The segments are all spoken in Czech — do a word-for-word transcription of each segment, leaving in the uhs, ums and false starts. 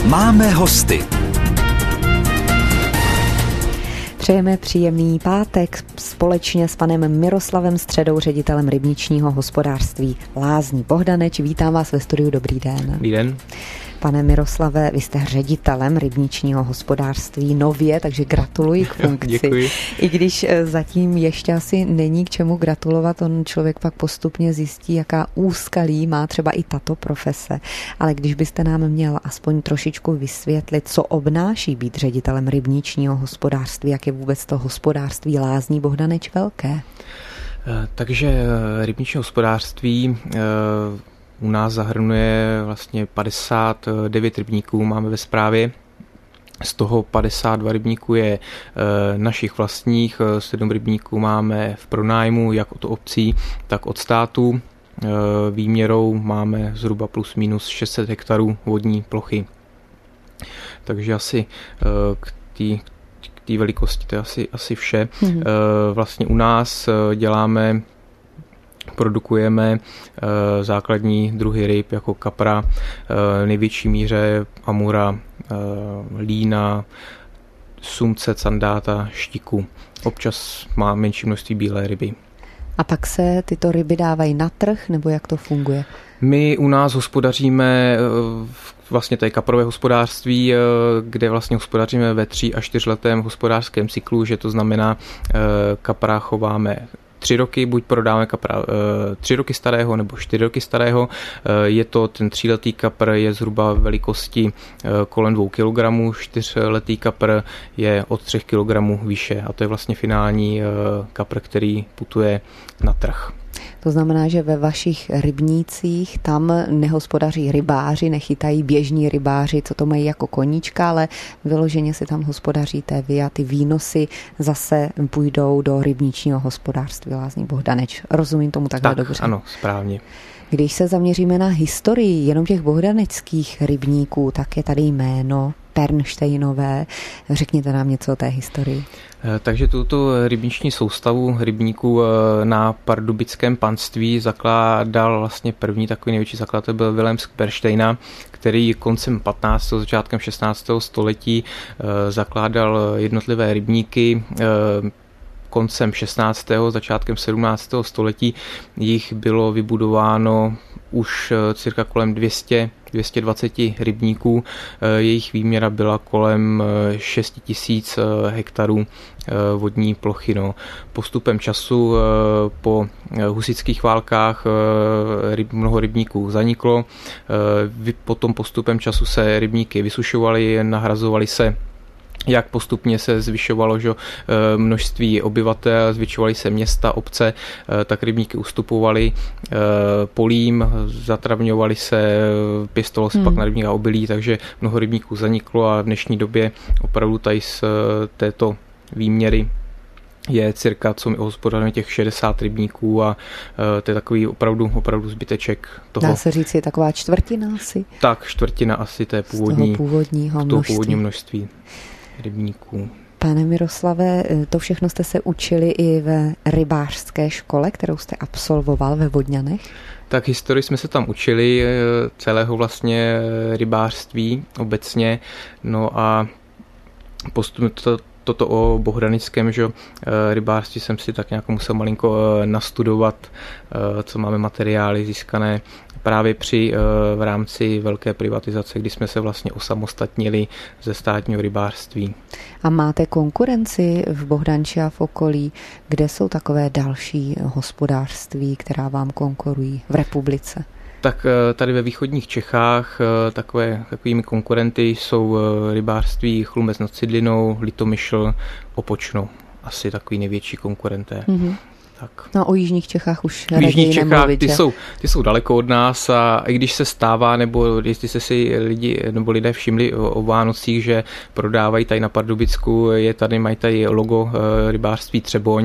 Máme hosty. Přejeme příjemný pátek společně s panem Miroslavem Středou, ředitelem rybničního hospodářství Lázní Bohdaneč. Vítám vás ve studiu, dobrý den. Dobrý den. Pane Miroslave, vy jste ředitelem rybničního hospodářství nově, takže gratuluji k funkci. Děkuji. I když zatím ještě asi není k čemu gratulovat, on člověk pak postupně zjistí, jaká úskalí má třeba i tato profese. Ale když byste nám měl aspoň trošičku vysvětlit, co obnáší být ředitelem rybničního hospodářství, jak je vůbec to hospodářství Lázní Bohdaneč velké? Takže rybniční hospodářství u nás zahrnuje vlastně padesát devět rybníků, máme ve správě. Z toho padesát dva rybníků je e, našich vlastních, sedm rybníků máme v pronájmu, jak od obcí, tak od státu. E, výměrou máme zhruba plus minus šest set hektarů vodní plochy. Takže asi e, k té k té velikosti to je asi, asi vše. Mm-hmm. E, vlastně u nás děláme Produkujeme e, základní druhy ryb jako kapra, e, největší míře amura, e, lína, sumce, sandáta, štiku. Občas má menší množství bílé ryby. A pak se tyto ryby dávají na trh, nebo jak to funguje? My u nás hospodaříme vlastně tady kaprové hospodářství, kde vlastně hospodaříme ve tří až čtyřletém hospodářském cyklu, že to znamená kapra chováme tři roky, buď prodáme kapra tři roky starého nebo čtyři roky starého. Je to ten tříletý kapr je zhruba velikosti kolem dvou kilogramů, čtyřletý kapr je od třech kilogramů výše a to je vlastně finální kapr, který putuje na trh. To znamená, že ve vašich rybnících tam nehospodaří rybáři, nechytají běžní rybáři, co to mají jako koníčka, ale vyloženě si tam hospodaříte vy a ty výnosy zase půjdou do rybničního hospodářství Lázní Bohdaneč. Rozumím tomu takhle tak, dobře? Ano, správně. Když se zaměříme na historii jenom těch bohdaneckých rybníků, tak je tady jméno Pernštejnové. Řekněte nám něco o té historii. Takže tuto rybniční soustavu rybníků na pardubickém panství zakládal vlastně první takový největší zakladatel byl Vilém z Pernštejna, který koncem patnáctého začátkem šestnáctého století zakládal jednotlivé rybníky. Koncem šestnáctého začátkem sedmnáctého století jich bylo vybudováno už cirka kolem dvě stě, dvě stě dvacet rybníků. Jejich výměra byla kolem šest tisíc hektarů vodní plochy. No. Postupem času po husitských válkách ryb, mnoho rybníků zaniklo. Potom postupem času se rybníky vysušovaly, nahrazovaly se jak postupně se zvyšovalo že, množství obyvatel, zvětšovaly se města, obce, tak rybníky ustupovaly polím, zatravňovaly se, pěstovalo se hmm. pak na rybník a obilí, takže mnoho rybníků zaniklo a v dnešní době opravdu tady z této výměry je cirka, co my hospodaříme, těch šedesát rybníků a uh, to je takový opravdu, opravdu zbyteček toho. Dá se říct, je taková čtvrtina asi? Tak, čtvrtina asi té původní, z toho původního toho množství. původní množství rybníků. Pane Miroslave, to všechno jste se učili i ve rybářské škole, kterou jste absolvoval ve Vodňanech? Tak historii jsme se tam učili, celého vlastně rybářství obecně, no a postupně to Toto o bohdanickém že, rybářství jsem si tak nějak musel malinko nastudovat, co máme materiály získané právě při v rámci velké privatizace, kdy jsme se vlastně osamostatnili ze státního rybářství. A máte konkurenci v Bohdanči a v okolí, kde jsou takové další hospodářství, která vám konkurují v republice? Tak tady ve východních Čechách takové, takovými konkurenty jsou rybářství Chlumec nad Cidlinou, Litomyšl, Opočno. Asi takový největší konkurenté. Mm-hmm. Tak. No o jižních Čechách už v jižních Čechách ty jsou, ty jsou daleko od nás a i když se stává, nebo jestli se si lidi nebo lidé všimli o, o Vánocích, že prodávají tady na Pardubicku, je tady, mají tady logo rybářství Třeboň,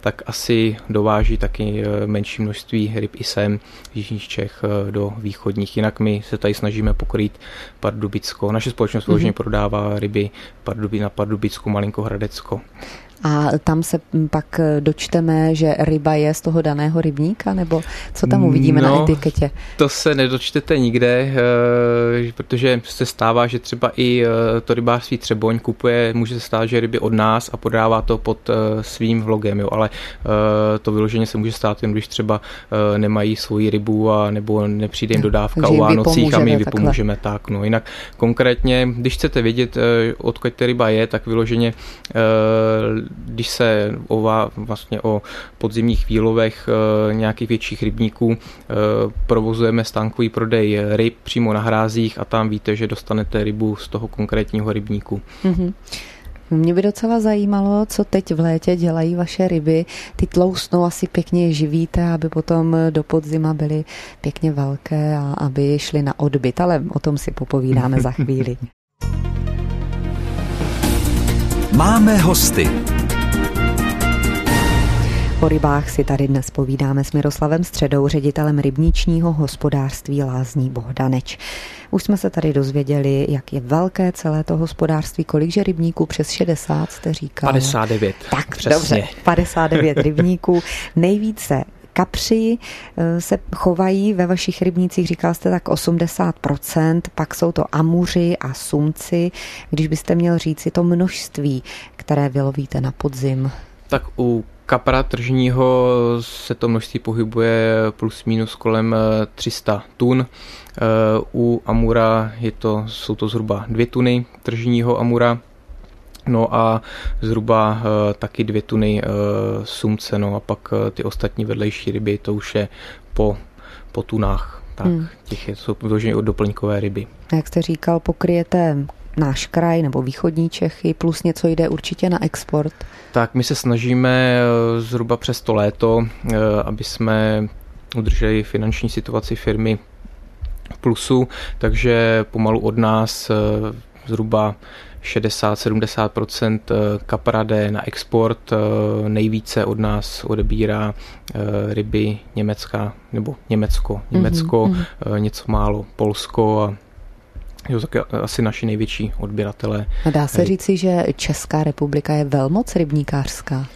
tak asi dováží taky menší množství ryb i sem z jižních Čech do východních. Jinak my se tady snažíme pokrýt Pardubicko. Naše společnost vyloženě mm-hmm. prodává ryby na Pardubicku, Malinkohradecko. A tam se pak dočteme, že ryba je z toho daného rybníka, nebo co tam uvidíme no, na etiketě? To se nedočtete nikde, protože se stává, že třeba i to rybářství Třeboň kupuje, může se stát, že ryby od nás a podává to pod svým logem, jo, ale to vyloženě se může stát jen, když třeba nemají svoji rybu a nebo nepřijde jim dodávka o Vánocích a my jim vypomůžeme. Tak, no. Jinak konkrétně, když chcete vědět, odkud ta ryba je, tak vyloženě když se o, vlastně o podzimních výlovech e, nějakých větších rybníků e, provozujeme stánkový prodej ryb přímo na hrázích a tam víte, že dostanete rybu z toho konkrétního rybníku. Mm-hmm. Mě by docela zajímalo, co teď v létě dělají vaše ryby. Ty tloustnou asi pěkně živíte, aby potom do podzima byly pěkně velké a aby šly na odbyt, ale o tom si popovídáme za chvíli. Máme hosty. O rybách si tady dnes povídáme s Miroslavem Středou, ředitelem rybničního hospodářství Lázní Bohdaneč. Už jsme se tady dozvěděli, jak je velké celé to hospodářství, kolikže rybníků, přes šedesát jste říkal. padesát devět. Tak, přesně. Dobře, padesát devět rybníků. Nejvíce kapři se chovají ve vašich rybnících, říkal jste tak osmdesát procent, pak jsou to amuři a sumci. Když byste měl říci to množství, které vylovíte na podzim? Tak u kapra tržního se to množství pohybuje plus minus kolem tři sta tun. U amura je to, jsou to zhruba dvě tuny tržního amura. No a zhruba uh, taky dvě tuny uh, sumce, no a pak uh, ty ostatní vedlejší ryby, to už je po, po tunách. Tak, hmm. těch je, jsou vyloženě doplňkové ryby. Jak jste říkal, pokryjete náš kraj nebo východní Čechy, plus něco jde určitě na export? Tak my se snažíme uh, zhruba přes to léto, uh, aby jsme udrželi finanční situaci firmy v plusu, takže pomalu od nás uh, zhruba šedesát až sedmdesát procent kapra jde na export, nejvíce od nás odebírá ryby Německa, nebo Německo, Německo, mm-hmm. něco málo Polsko a jo, tak asi naši největší odběratelé. A dá se říci, že Česká republika je velmoc rybníkářská?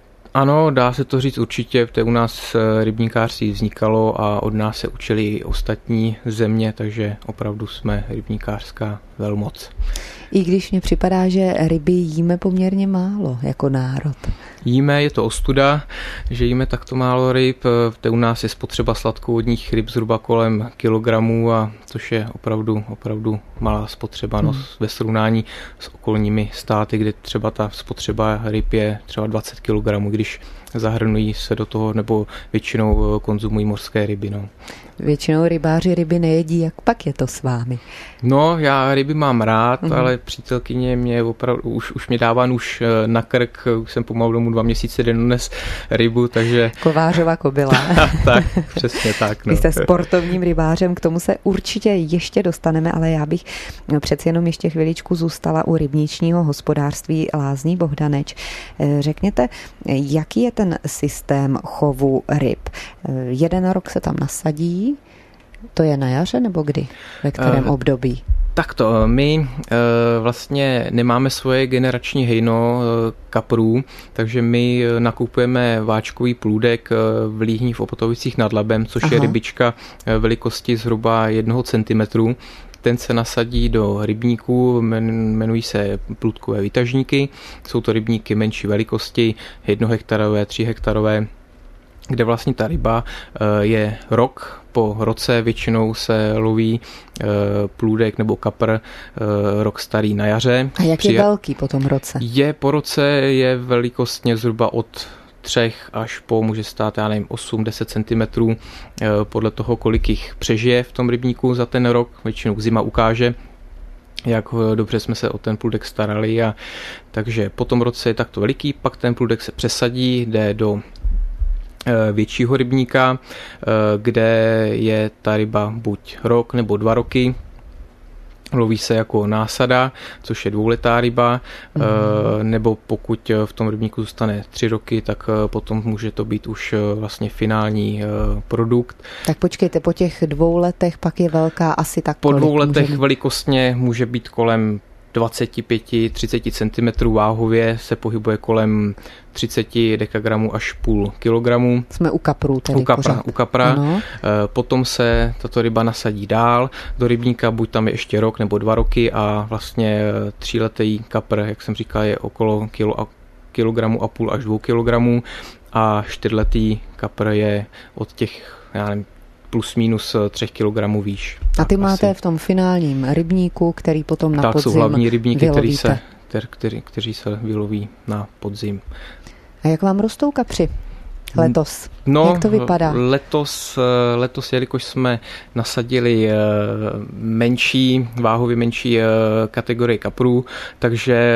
Ano, dá se to říct určitě, protože u nás rybníkářství vznikalo a od nás se učili i ostatní země, takže opravdu jsme rybníkářská velmoc. I když mně připadá, že ryby jíme poměrně málo jako národ. Jíme, je to ostuda, že jíme takto málo ryb, u nás je spotřeba sladkovodních ryb zhruba kolem kilogramů, a což je opravdu, opravdu malá spotřeba hmm. no, ve srovnání s okolními státy, kde třeba ta spotřeba ryb je třeba dvacet kilogramů, když zahrnují se do toho, nebo většinou konzumují mořské ryby. No. Většinou rybáři ryby nejedí, jak pak je to s vámi? No, já ryby mám rád, mm. ale přítelkyně mě opravdu, už, už mě dává nůž na krk, už jsem pomalu domů dva měsíce dnes rybu, takže... Kovářova kobyla. Tak, přesně tak. No. Vy jste sportovním rybářem, k tomu se určitě ještě dostaneme, ale já bych přeci jenom ještě chviličku zůstala u rybničního hospodářství Lázní Bohdaneč. Řekněte, jaký je ten systém chovu ryb? Jeden rok se tam nasadí, to je na jaře nebo kdy? Ve kterém uh, období? Takto, my uh, vlastně nemáme svoje generační hejno uh, kaprů, takže my uh, nakupujeme váčkový plůdek uh, v Líhni v Opotovicích nad Labem, což Aha. je rybička uh, velikosti zhruba jednoho centimetru. Ten se nasadí do rybníků, jmenují se plůdkové výtažníky. Jsou to rybníky menší velikosti, jednohektarové, tříhektarové, kde vlastně ta ryba je rok. Po roce většinou se loví plůdek nebo kapr rok starý na jaře. A jak je Přija- velký po tom roce? Je po roce je velikostně zhruba od třech až po, může stát, já nevím, osm až deset centimetrů, podle toho, kolik jich přežije v tom rybníku za ten rok. Většinou zima ukáže, jak dobře jsme se o ten plůdek starali. A takže po tom roce je takto veliký, pak ten plůdek se přesadí, jde do většího rybníka, kde je ta ryba buď rok nebo dva roky. Loví se jako násada, což je dvouletá ryba, mm. nebo pokud v tom rybníku zůstane tři roky, tak potom může to být už vlastně finální produkt. Tak počkejte, po těch dvou letech pak je velká asi tak Po kolik dvou letech může... velikostně může být kolem dvacet pět až třicet centimetrů, váhově se pohybuje kolem třicet dekagramů až půl kilogramu. Jsme u kaprů tedy u kapra, u kapra. Ano. Potom se tato ryba nasadí dál do rybníka, buď tam je ještě rok nebo dva roky a vlastně tříletý kapr, jak jsem říkal, je okolo kilo a, kilogramu a půl až dvou kilogramů a čtyřletý kapr je od těch, já nevím, plus minus tři kilogramy výš. A ty tak máte asi. v tom finálním rybníku, který potom na tak podzim jsou hlavní rybníky, který se, vylovíte. který, kteří se vyloví na podzim. A jak vám rostou kapři letos? No, jak to vypadá? Letos, letos, jelikož jsme nasadili menší, váhově menší kategorii kaprů, takže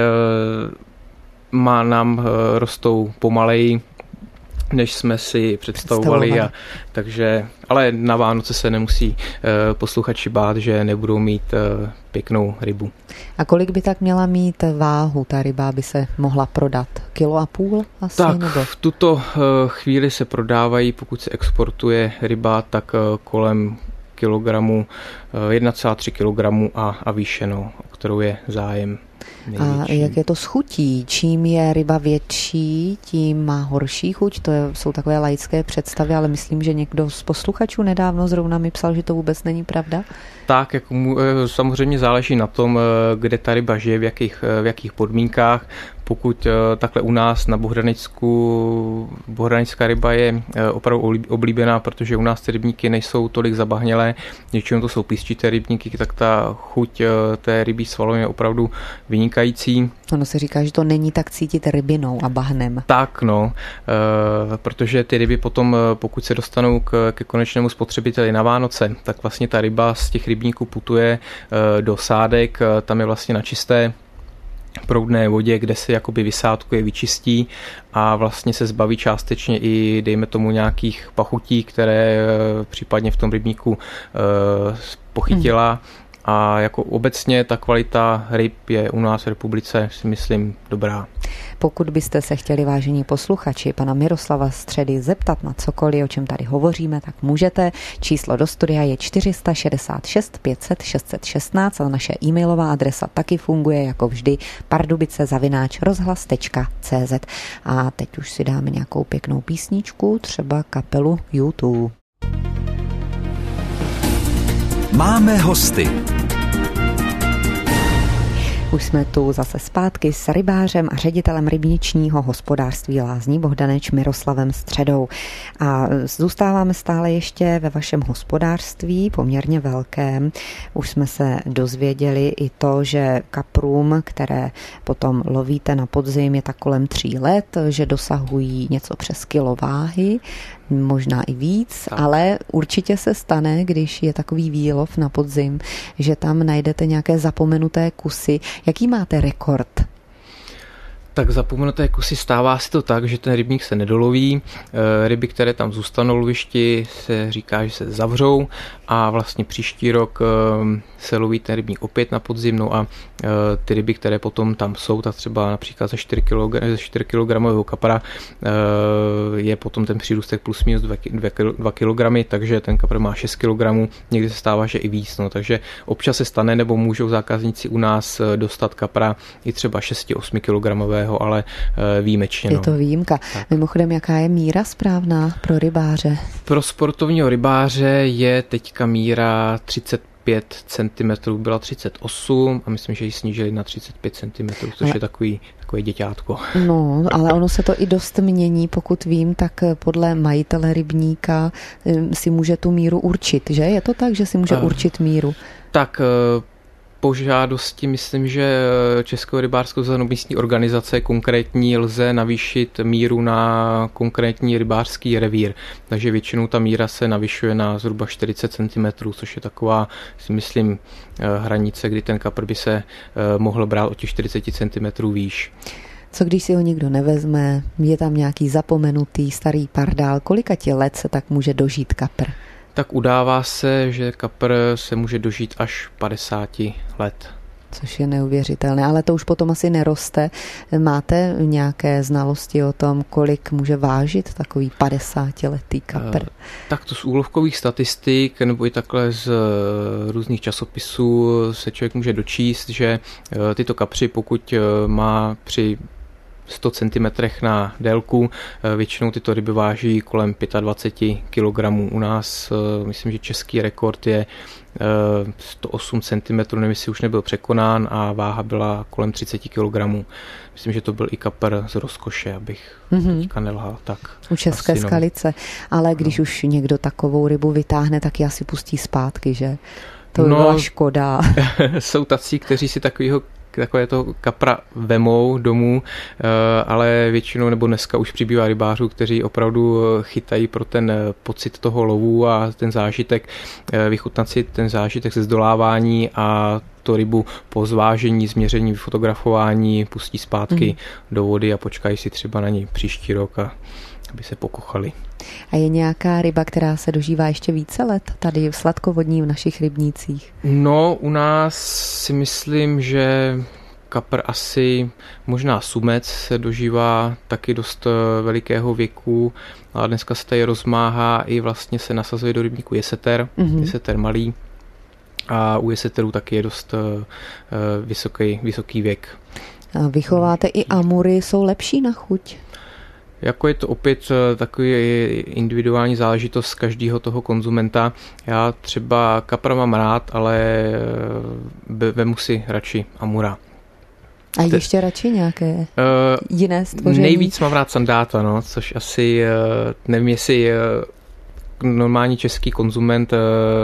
má nám rostou pomaleji, než jsme si představovali. A, takže, ale na Vánoce se nemusí uh, posluchači bát, že nebudou mít uh, pěknou rybu. A kolik by tak měla mít váhu ta ryba, aby se mohla prodat? Kilo a půl asi? Tak nebo? v tuto uh, chvíli se prodávají, pokud se exportuje ryba, tak uh, kolem kilogramu, uh, jedna celá tři kilogramu a, a výše, no, o kterou je zájem. Největší. A jak je to s chutí? Čím je ryba větší, tím má horší chuť? To je, jsou takové laické představy, ale myslím, že někdo z posluchačů nedávno zrovna mi psal, že to vůbec není pravda. Tak, jako mu, samozřejmě záleží na tom, kde ta ryba žije, v jakých, v jakých podmínkách. Pokud takhle u nás na Bohdanicku, bohdanická ryba je opravdu oblíbená, protože u nás ty rybníky nejsou tolik zabahnělé, většinou to jsou písčité rybníky, tak ta chuť té rybí svaloviny je opravdu vynikající. Ono se říká, že to není tak cítit rybinou a bahnem. Tak, no, e, protože ty ryby potom, pokud se dostanou k, ke konečnému spotřebiteli na Vánoce, tak vlastně ta ryba z těch rybníků putuje e, do sádek, tam je vlastně na čisté proudné vodě, kde se jakoby vysádkuje, vyčistí a vlastně se zbaví částečně i, dejme tomu, nějakých pachutí, které e, případně v tom rybníku e, pochytila. Hmm. A jako obecně ta kvalita ryb je u nás v republice, si myslím, dobrá. Pokud byste se chtěli, vážení posluchači, pana Miroslava Středy zeptat na cokoliv, o čem tady hovoříme, tak můžete. Číslo do studia je čtyři šest šest pět set šest set šestnáct a naše e-mailová adresa taky funguje jako vždy pardubice zavináč rozhlas tečka cé zet. A teď už si dáme nějakou pěknou písničku, třeba kapelu U dva. Máme hosty. Už jsme tu zase zpátky s rybářem a ředitelem rybničního hospodářství Lázní Bohdaneč Miroslavem Středou. A zůstáváme stále ještě ve vašem hospodářství, poměrně velkém. Už jsme se dozvěděli i to, že kaprům, které potom lovíte na podzim, je tak kolem tří let, že dosahují něco přes kilo váhy, možná i víc, tak. Ale určitě se stane, když je takový výlov na podzim, že tam najdete nějaké zapomenuté kusy. Jaký máte rekord? Tak zapomenuté kusy stává si to tak, že ten rybník se nedoloví, ryby, které tam zůstanou lovišti, se říká, že se zavřou a vlastně příští rok se loví ten rybník opět na podzim, no a ty ryby, které potom tam jsou, tak třeba například ze čtyři kilogramy kapra je potom ten přírůstek plus minus dva kilogramy, takže ten kapr má šest kilogramů, někdy se stává, že i víc, no, takže občas se stane, nebo můžou zákazníci u nás dostat kapra i třeba šest až osm kilogramového, ale výjimečně. No. Je to výjimka. Tak. Mimochodem, jaká je míra správná pro rybáře? Pro sportovního rybáře je teďka míra třicet pět centimetrů, byla třicet osm a myslím, že ji snížili na třicet pět centimetrů, což ale... je takový, takové děťátko. No, ale ono se to i dost mění, pokud vím, tak podle majitele rybníka si může tu míru určit, že? Je to tak, že si může uh, určit míru? Tak po žádosti myslím, že Českého rybářského svazu místní organizace konkrétní lze navýšit míru na konkrétní rybářský revír. Takže většinou ta míra se navyšuje na zhruba čtyřicet centimetrů, což je taková, si myslím, hranice, kdy ten kapr by se mohl brát o těch čtyřicet centimetrů výš. Co když si ho nikdo nevezme, je tam nějaký zapomenutý starý pardál, kolika ti let se tak může dožít kapr? Tak udává se, že kapr se může dožít až padesát let. Což je neuvěřitelné, ale to už potom asi neroste. Máte nějaké znalosti o tom, kolik může vážit takový padesátiletý kapr? Tak to z úlovkových statistik nebo i takhle z různých časopisů se člověk může dočíst, že tyto kapři, pokud má při sto centimetrů na délku, většinou tyto ryby váží kolem dvacet pět kilogramů. U nás myslím, že český rekord je sto osm centimetrů, nevím, jestli už nebyl překonán a váha byla kolem třicet kilogramů. Myslím, že to byl i kapr z Rozkoše, abych mm-hmm. teďka nelhal. Tak u České asi, no. skalice. Ale když no. už někdo takovou rybu vytáhne, tak ji asi pustí zpátky, že? To by no, byla škoda. Jsou tací, kteří si takovýho takové to kapra vemou domů, ale většinou nebo dneska už přibývá rybářů, kteří opravdu chytají pro ten pocit toho lovu a ten zážitek, vychutnat si ten zážitek ze zdolávání a to rybu po zvážení, změření, vyfotografování pustí zpátky mm. do vody a počkají si třeba na ní příští rok, a aby se pokochali. A je nějaká ryba, která se dožívá ještě více let tady v sladkovodní v našich rybnících? No, u nás si myslím, že kapr asi, možná sumec se dožívá taky dost velikého věku, a dneska se tady rozmáhá i vlastně se nasazuje do rybníku jeseter, mm-hmm. jeseter malý, a u jeseterů taky je dost uh, vysoký, vysoký věk. A vychováte i amury, jsou lepší na chuť? Jako je to opět takový individuální záležitost každého toho konzumenta. Já třeba kapra mám rád, ale vemu si radši amura. A ještě radši nějaké uh, jiné stvoření? Nejvíc mám rád sandáta, no, což asi uh, nevím, jestli uh, normální český konzument uh,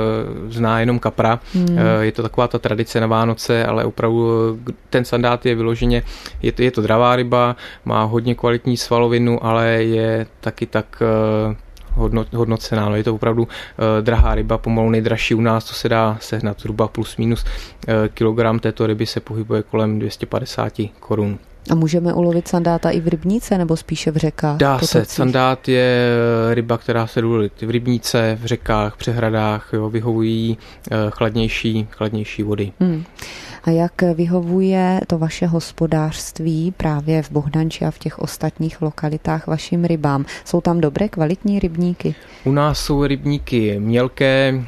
zná jenom kapra. Hmm. Uh, je to taková ta tradice na Vánoce, ale opravdu ten sandát je vyloženě, je to, je to dravá ryba, má hodně kvalitní svalovinu, ale je taky tak uh, hodno, hodnocená. No, je to opravdu uh, drahá ryba, pomalu nejdražší u nás, to se dá sehnat zhruba plus minus uh, kilogram této ryby se pohybuje kolem dvě stě padesát korun. A můžeme ulovit sandáta i v rybníce, nebo spíše v řekách? Dá potocích? Se. Sandát je ryba, která se dá ulovit v rybníce, v řekách, přehradách, jo, vyhovují chladnější, chladnější vody. Hmm. A jak vyhovuje to vaše hospodářství právě v Bohdanči a v těch ostatních lokalitách vašim rybám? Jsou tam dobré, kvalitní rybníky? U nás jsou rybníky mělké,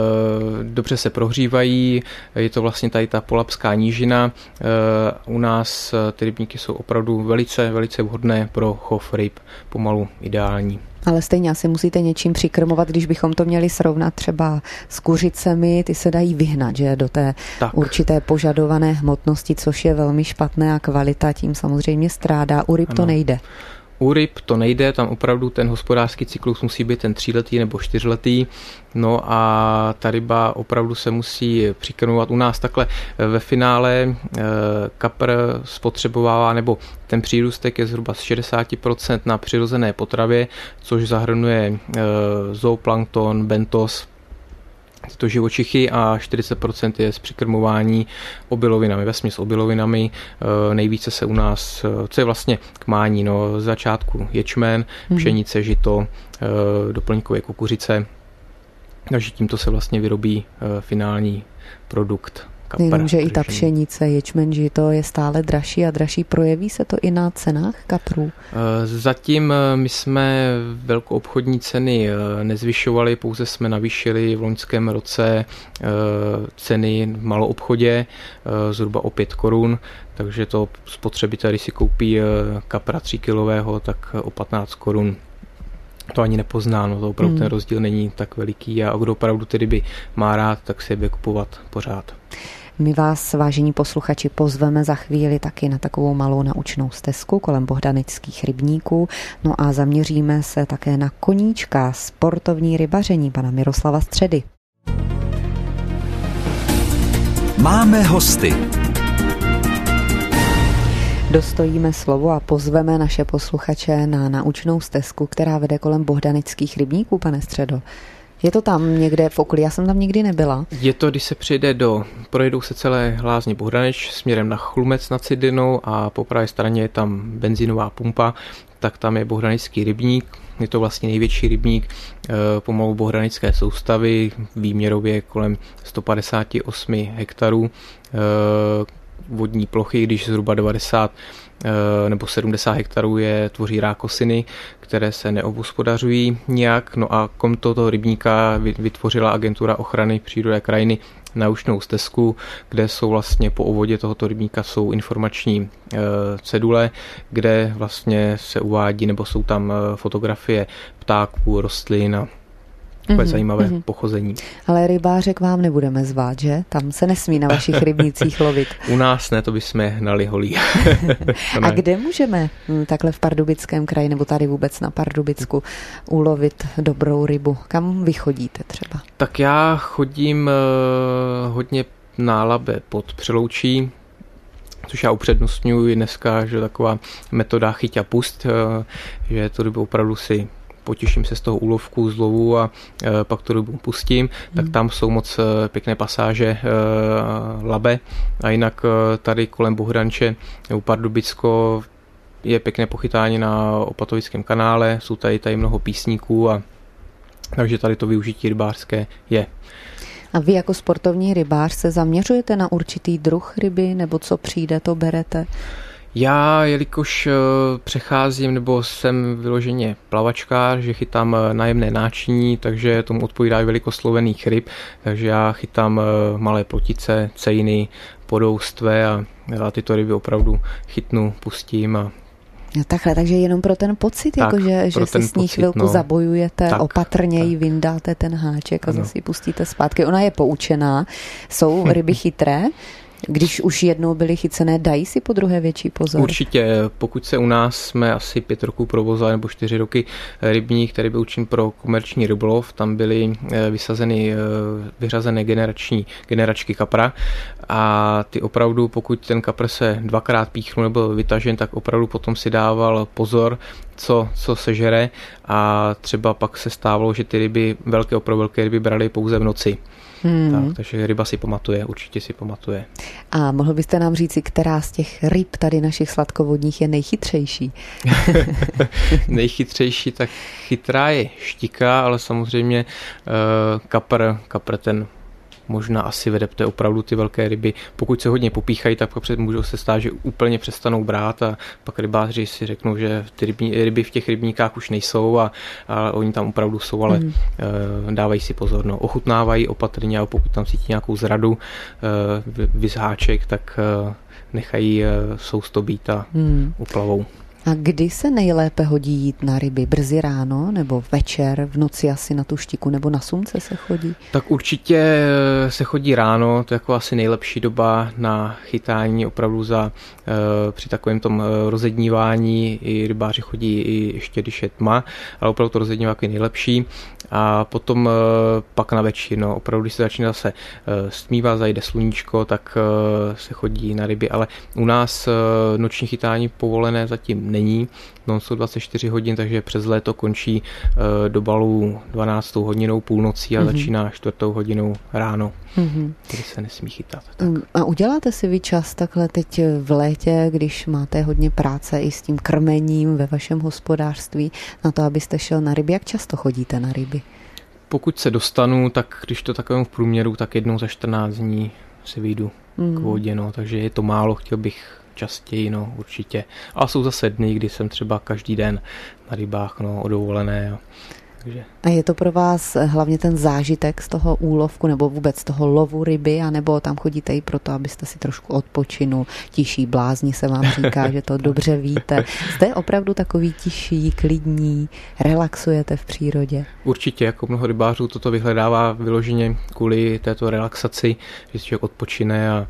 dobře se prohřívají, je to vlastně tady ta Polabská nížina. U nás ty rybníky jsou opravdu velice, velice vhodné pro chov ryb, pomalu ideální. Ale stejně asi musíte něčím přikrmovat, když bychom to měli srovnat třeba s kuřicemi, ty se dají vyhnat, že do té tak. určité požadované hmotnosti, což je velmi špatné a kvalita tím samozřejmě strádá. U ryb ano. to nejde. U ryb to nejde, tam opravdu ten hospodářský cyklus musí být ten tříletý nebo čtyřletý, no a ta ryba opravdu se musí přikrmovat. U nás takhle ve finále kapr spotřebovává, nebo ten přírůstek je zhruba z šedesát procent na přirozené potravě, což zahrnuje zooplankton, bentos, tyto živočichy, a čtyřicet procent je z přikrmování obilovinami, vesměs obilovinami. Nejvíce se u nás, co je vlastně k mání, no, z začátku ječmen, pšenice, žito, doplňkové kukuřice, takže tímto se vlastně vyrobí finální produkt. Jenomže i ta pšenice, ječmen, žito je stále dražší a dražší. Projeví se to i na cenách kaprů? Zatím my jsme velkoobchodní ceny nezvyšovali, pouze jsme navýšili v loňském roce ceny v maloobchodě zhruba o pět korun, takže to spotřebitel, když si koupí kapra tříkilového, tak o patnáct korun. To ani nepozná, no to opravdu hmm. ten rozdíl není tak veliký, a kdo opravdu ty ryby má rád, tak si je bude kupovat pořád. My vás, vážení posluchači, pozveme za chvíli taky na takovou malou naučnou stezku kolem bohdanických rybníků. No a zaměříme se také na koníčka, sportovní rybaření pana Miroslava Středy. Máme hosty. Dostojíme slovo a pozveme naše posluchače na naučnou stezku, která vede kolem bohdanických rybníků, pane Středo. Je to tam někde v okolí? Já jsem tam nikdy nebyla. Je to, když se přijde do, projedou se celé Lázně Bohdanič směrem na Chlumec nad Cidlinou a po pravé straně je tam benzínová pumpa, tak tam je bohdanický rybník. je to vlastně největší rybník pomalu bohranické soustavy, výměrově kolem sto padesát osm hektarů vodní plochy, když zhruba devadesát nebo sedmdesát hektarů je tvoří rákosiny, které se neobhospodařují nijak. No a kolem tohoto rybníka vytvořila Agentura ochrany přírody a krajiny naučnou stezku, kde jsou vlastně po obvodě tohoto rybníka jsou informační cedule, kde vlastně se uvádí, nebo jsou tam fotografie ptáků, rostlin a takové mm-hmm, zajímavé mm-hmm. pochození. Ale rybáře k vám nebudeme zvát, že? Tam se nesmí na vašich rybnících lovit. U nás ne, to bychom hnali holí. A kde můžeme takhle v Pardubickém kraji nebo tady vůbec na Pardubicku ulovit dobrou rybu? Kam vy chodíte třeba? Tak já chodím uh, hodně na Labe pod Přeloučí, což já upřednostňuji dneska, že taková metoda chyť a pust, uh, že to rybu opravdu si potěším se z toho úlovku, z lovu a e, pak tu rybu pustím, hmm. tak tam jsou moc e, pěkné pasáže e, Labe a jinak e, tady kolem Bohdanče u Pardubicko je pěkné pochytání na Opatovickém kanále, jsou tady tady mnoho písníků a takže tady to využití rybářské je. A vy jako sportovní rybář se zaměřujete na určitý druh ryby nebo co přijde, to berete? Já, jelikož přecházím, nebo jsem vyloženě plavačkář, že chytám nájemné náčiní, takže tomu odpovídá i velikost lovených ryb, takže já chytám malé plotice, cejny, podoustve a, a tyto ryby opravdu chytnu, pustím a No takhle, takže jenom pro ten pocit, tak, jako že, že si s ní chvilku no, zabojujete, tak, opatrně tak. jí vyndáte ten háček a ano. zase ji pustíte zpátky. Ona je poučená, jsou ryby chytré, když už jednou byly chycené, dají si po druhé větší pozor? Určitě, pokud se u nás jsme asi pět roků provozovali nebo čtyři roky rybník, který byl určen pro komerční rybolov, tam byly vysazeny, vyřazené generační generačky kapra a ty opravdu, pokud ten kapr se dvakrát píchnul nebo vytažen, tak opravdu potom si dával pozor, co, co sežere a třeba pak se stávalo, že ty ryby, velké opravdu velké ryby brali pouze v noci. Hmm. Tak, takže ryba si pamatuje, určitě si pamatuje. A mohl byste nám říci, která z těch ryb tady našich sladkovodních je nejchytřejší? Nejchytřejší, tak chytrá je štika, ale samozřejmě uh, kapr, kapr ten možná asi vede, to je opravdu ty velké ryby. Pokud se hodně popíchají, tak pak můžou se stát, že úplně přestanou brát a pak rybáři si řeknou, že ty rybní, ryby v těch rybníkách už nejsou a, a oni tam opravdu jsou, ale mm. uh, dávají si pozor. No. Ochutnávají opatrně a pokud tam cítí nějakou zradu, uh, vyzháček, tak uh, nechají uh, sousto být a mm. uplavou. A kdy se nejlépe hodí jít na ryby? Brzy ráno nebo večer, v noci asi na tu štiku nebo na slunce se chodí? Tak určitě se chodí ráno, to je jako asi nejlepší doba na chytání opravdu za při takovém tom rozednívání. I rybáři chodí i ještě, když je tma, ale opravdu to rozednívání je nejlepší. A potom pak na večer, no, opravdu, když se začne zase stmívat, zajde sluníčko, tak se chodí na ryby, ale u nás noční chytání povolené zatím není, no jsou dvacet čtyři hodin, takže přes léto končí do balu dvanáctou hodinou půlnocí a mm-hmm. začíná čtvrtou hodinou ráno, mm-hmm. kdy se nesmí chytat. Tak. A uděláte si vy čas takhle teď v létě, když máte hodně práce i s tím krmením ve vašem hospodářství, na to, abyste šel na ryby? Jak často chodíte na ryby? Pokud se dostanu, tak když to takovém v průměru, tak jednou za čtrnáct dní se vyjdu mm. k vodě, no, takže je to málo, chtěl bych častěji, no, určitě. A jsou zase dny, kdy jsem třeba každý den na rybách, no, odovolené. A, takže. A je to pro vás hlavně ten zážitek z toho úlovku nebo vůbec z toho lovu ryby, anebo tam chodíte i proto, abyste si trošku odpočinul, tiší blázni se vám říká, že to dobře víte. Jste opravdu takový tiší, klidní, relaxujete v přírodě? Určitě, jako mnoho rybářů toto vyhledává vyloženě kvůli této relaxaci, že si člověk odpočine a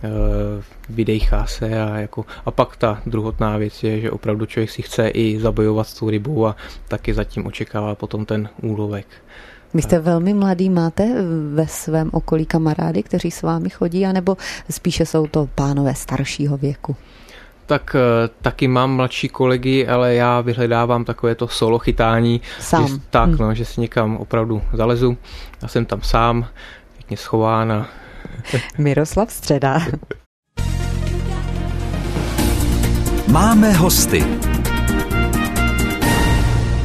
vydejchá se a, jako, a pak ta druhotná věc je, že opravdu člověk si chce i zabojovat s tou rybou a taky zatím očekává potom ten úlovek. Vy jste velmi mladý, máte ve svém okolí kamarády, kteří s vámi chodí, anebo spíše jsou to pánové staršího věku? Tak taky mám mladší kolegy, ale já vyhledávám takové to solo chytání. Sám. Že, tak, hmm. no, že si někam opravdu zalezu a jsem tam sám, pěkně schován a Miroslav Středa. Máme hosty.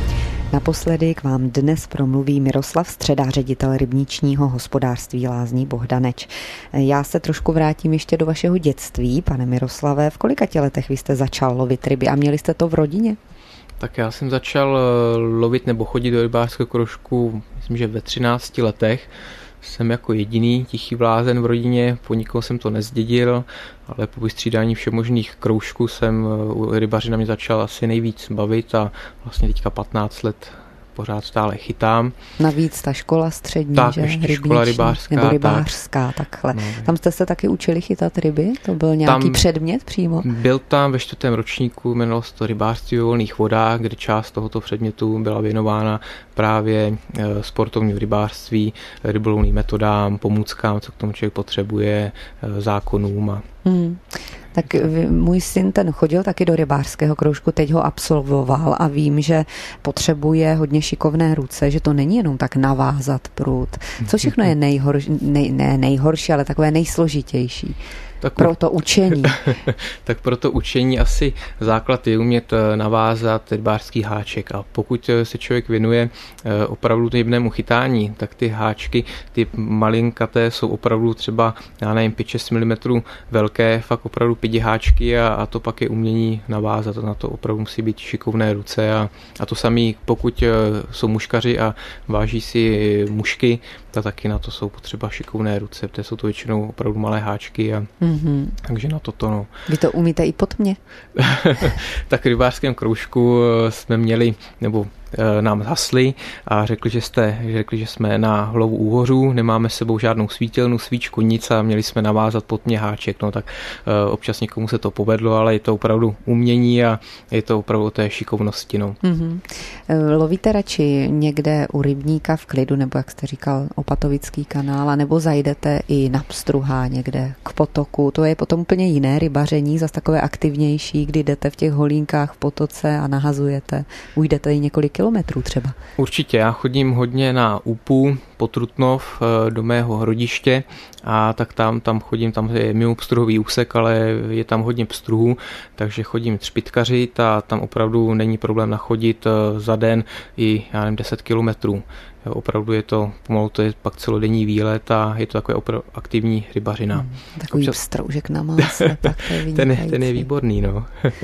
Naposledy k vám dnes promluví Miroslav Středa, ředitel rybničního hospodářství Lázní Bohdaneč. Já se trošku vrátím ještě do vašeho dětství, pane Miroslave. V kolika letech vy jste začal lovit ryby a měli jste to v rodině? Tak já jsem začal lovit nebo chodit do rybářského kroužku, myslím, že ve třinácti letech. Jsem jako jediný tichý blázen v rodině, po nikoho jsem to nezdědil, ale po vystřídání všemožných kroužků jsem u rybařina mě začal asi nejvíc bavit a vlastně teďka patnáct let pořád stále chytám. Navíc ta škola střední, tak, že? Ještě Rybniční, škola rybářská. Nebo rybářská, tak. takhle. No, tam jste se taky učili chytat ryby? To byl nějaký tam předmět přímo? Byl tam ve čtvrtém ročníku, jmenovalo se to rybářství ve volných vodách, kde část tohoto předmětu byla věnována právě sportovnímu rybářství, rybolovným metodám, pomůckám, co k tomu člověk potřebuje, zákonům a Hmm. Tak můj syn ten chodil taky do rybářského kroužku, teď ho absolvoval a vím, že potřebuje hodně šikovné ruce, že to není jenom tak navázat prut. Co všechno je nejhorší, nej, ne nejhorší, ale takové nejsložitější? Tak pro to učení. Tak pro to učení asi základ je umět navázat rybářský háček a pokud se člověk věnuje opravdu rybnému chytání, tak ty háčky, ty malinkaté jsou opravdu třeba, já nevím, pět šest milimetrů velké, fakt opravdu pidi háčky a, a to pak je umění navázat. Na to opravdu musí být šikovné ruce a, a to samé, pokud jsou muškaři a váží si mušky, tak taky na to jsou potřeba šikovné ruce, protože jsou to většinou opravdu malé háčky a mm-hmm. takže na toto no. Vy to umíte i pod mě? Tak v rybářském kroužku jsme měli, nebo nám zhasli a řekli, že jste, řekli, že jsme na hlavu úhořů, nemáme s sebou žádnou svítilnu, svíčku, nic a měli jsme navázat pod mě háček, no tak uh, občas někomu se to povedlo, ale je to opravdu umění a je to opravdu o té šikovnosti, no. Mm-hmm. Lovíte radši někde u rybníka v klidu, nebo jak jste říkal, Opatovický kanál, nebo zajdete i na pstruhá někde k potoku, to je potom úplně jiné rybaření, zase takové aktivnější, kdy jdete v těch holínkách v potoce a nahazujete, ujdete i několik kilometrů třeba. Určitě, já chodím hodně na Úpu, pod Trutnov, do mého hrodiště a tak tam, tam chodím, tam je mimo pstruhový úsek, ale je tam hodně pstruhů, takže chodím třpitkařit a tam opravdu není problém nachodit za den i, já nevím, deset kilometrů. Opravdu je to, pomalu to je pak celodenní výlet a je to takové opravdu aktivní rybařina. Hmm, takový Občas... pstroužek na másle, tak to je ten, je, ten je výborný, no.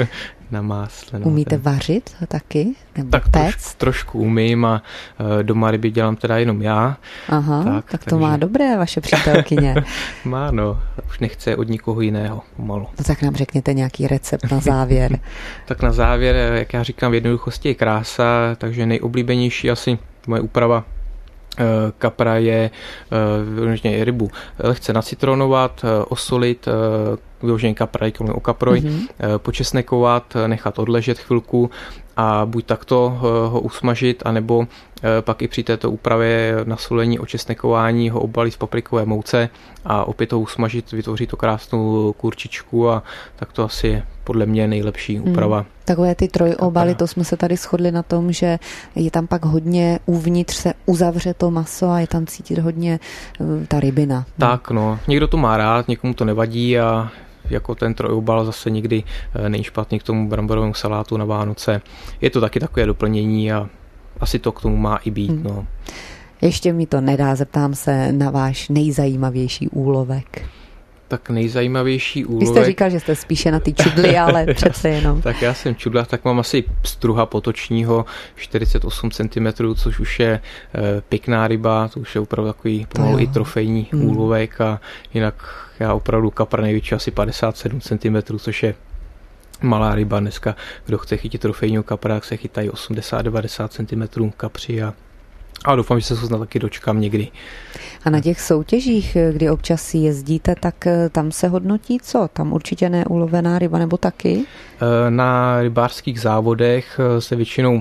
Na másle. No, Umíte ten... vařit taky? Nebo tak péct? Troš, trošku umím a doma ryby dělám teda jenom já. Aha, tak, tak to takže... má dobré vaše přítelkyně. Má, no. Už nechce od nikoho jiného pomalu. No tak nám řekněte nějaký recept na závěr. Tak na závěr, jak já říkám, v jednoduchosti je krása, takže nejoblíbenější asi moje úprava kapra je vyloženě rybu lehce nacitronovat, osolit, vyloženě kapra, o kaproj, mm-hmm. počesnekovat, nechat odležet chvilku a buď takto ho usmažit, anebo pak i při této úpravě nasolení, očesnekování ho obalit v paprikové mouce a opět ho usmažit, vytvoří to krásnou kurčičku a tak to asi je podle mě nejlepší úprava. Hmm. Takové ty trojobaly, to jsme se tady shodli na tom, že je tam pak hodně uvnitř se uzavře to maso a je tam cítit hodně ta rybina. Tak no, někdo to má rád, někomu to nevadí a jako ten trojobal zase nikdy není špatný k tomu bramborovému salátu na Vánoce. Je to taky takové doplnění a asi to k tomu má i být. Hmm. No. Ještě mi to nedá, zeptám se na váš nejzajímavější úlovek. Tak nejzajímavější úlovek... Vy jste říkal, že jste spíše na ty čudly, ale přece jenom. Tak já jsem čudla, tak mám asi pstruha potočního čtyřicet osm centimetrů, což už je e, pěkná ryba, to už je opravdu takový pomalu i trofejní hmm. úlovek a jinak já opravdu kapra největší asi padesát sedm centimetrů, což je malá ryba. Dneska, kdo chce chytit trofejního kapra, tak se chytají osmdesát devadesát centimetrů kapři a A doufám, že se snad taky dočkám někdy. A na těch soutěžích, kdy občas jezdíte, tak tam se hodnotí co? Tam určitě neulovená ryba nebo taky? Na rybářských závodech se většinou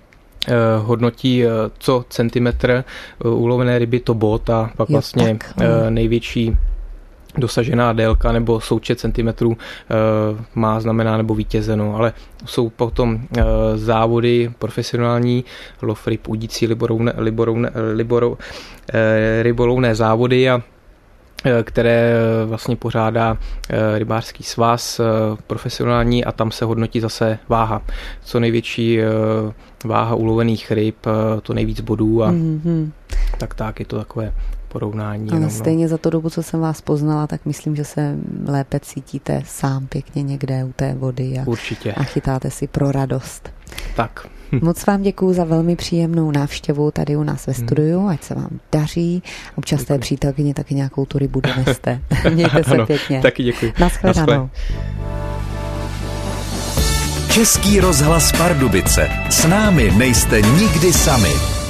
hodnotí co centimetr ulovené ryby to bod a pak jo, vlastně tak, největší dosažená délka nebo součet centimetrů e, má znamená nebo vítězeno, ale jsou potom e, závody profesionální, lov ryb, udící, liborovné, liborovné, liboro, e, rybolovné závody a které vlastně pořádá rybářský svaz profesionální a tam se hodnotí zase váha. Co největší váha ulovených ryb, to nejvíc bodů a mm-hmm. tak tak je to takové porovnání. Ale jenom, stejně no. za tu dobu, co jsem vás poznala, tak myslím, že se lépe cítíte sám pěkně někde u té vody a, Určitě. a chytáte si pro radost. Tak. Moc vám děkuju za velmi příjemnou návštěvu tady u nás ve studiu, ať se vám daří. Občas děkuji. Té přítelkyně taky nějakou tu rybu doneste. Mějte se ano, pěkně. Taky děkuji. Naschledanou. Český rozhlas Pardubice. S námi nejste nikdy sami.